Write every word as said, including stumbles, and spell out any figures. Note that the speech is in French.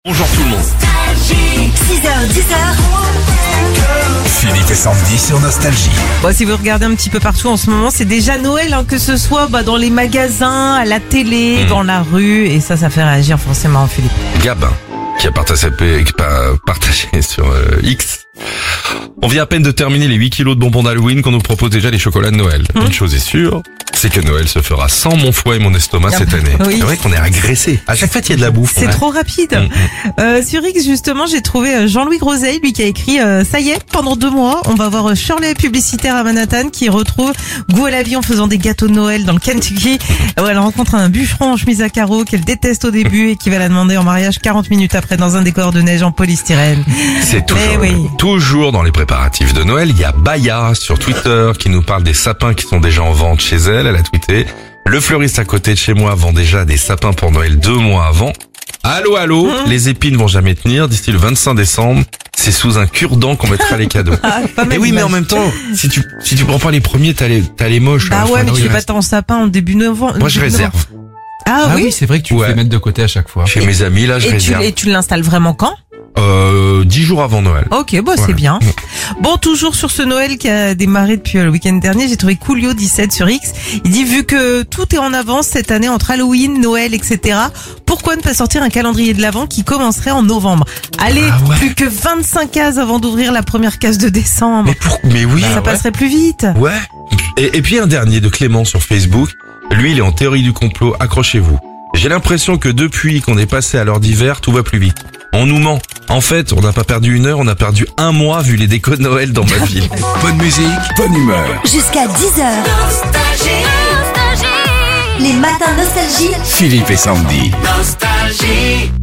Bonjour tout le monde. six heures dix. Philippe et Sandy sur Nostalgie. Bon, si vous regardez un petit peu partout en ce moment, c'est déjà Noël, hein, que ce soit bah, dans les magasins, à la télé, mmh. dans la rue, et ça, ça fait réagir forcément Philippe. Gabin, qui a partagé, partagé sur euh, X. On vient à peine de terminer les huit kilos de bonbons d'Halloween qu'on nous propose déjà les chocolats de Noël. Mmh. Une chose est sûre, c'est que Noël se fera sans mon foie et mon estomac Ah, cette année. oui. C'est vrai qu'on est agressé. À chaque fête, il y a de la bouffe. C'est ouais. trop rapide. Mmh. Euh, sur X, justement, j'ai trouvé Jean-Louis Groseille, lui qui a écrit euh, ça y est, pendant deux mois, on va voir Shirley, publicitaire à Manhattan, qui retrouve goût à la vie en faisant des gâteaux de Noël dans le Kentucky. Où elle rencontre un bûcheron en chemise à carreaux qu'elle déteste au début et qui va la demander en mariage quarante minutes après dans un décor de neige en polystyrène. C'est toujours, Mais oui. toujours dans les préparatifs de Noël. Il y a Baya sur Twitter qui nous parle des sapins qui sont déjà en vente chez elle. Elle a tweeté: le fleuriste à côté de chez moi vend déjà des sapins pour Noël deux mois avant. Allô, allô, mmh. les épines vont jamais tenir. D'ici le vingt-cinq décembre, c'est sous un cure-dent qu'on mettra les cadeaux. Ah, pas mal mais oui, d'image. mais en même temps, si tu si tu prends pas les premiers, t'as les t'as les moches. Bah à la ouais, fin. mais Non, tu il fais pas reste- ton sapin en début novembre. Moi, je début réserve. novembre. Ah, Ah oui, oui, c'est vrai que tu Ouais. le fais mettre de côté à chaque fois. Chez mes amis, là, je et tu, réserve. et tu l'installes vraiment quand? Euh, dix jours avant Noël. Ok, bon, Voilà. c'est bien. Bon, toujours sur ce Noël qui a démarré depuis le week-end dernier, j'ai trouvé Coolio dix-sept sur X. Il dit, vu que tout est en avance cette année entre Halloween, Noël, et cetera, pourquoi ne pas sortir un calendrier de l'Avent qui commencerait en novembre? Allez, Ah ouais. plus que vingt-cinq cases avant d'ouvrir la première case de décembre. Mais pour, mais oui. Ça passerait plus vite. Ouais. Et, et puis un dernier de Clément sur Facebook. Lui, il est en théorie du complot. Accrochez-vous. J'ai l'impression que depuis qu'on est passé à l'heure d'hiver, tout va plus vite. On nous ment. En fait, on n'a pas perdu une heure, on a perdu un mois vu les décos de Noël dans ma ville. Bonne musique, bonne humeur. Jusqu'à dix heures. Les matins nostalgie. Philippe et Sandy. Nostalgie.